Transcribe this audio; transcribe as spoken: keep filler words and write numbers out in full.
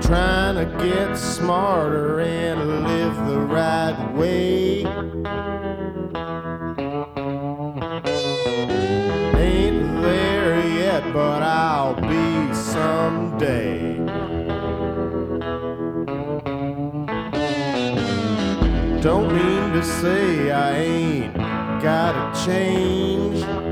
trying to get smarter and live the right way. Ain't there yet, but I'll be someday. Don't mean to say I ain't gotta change.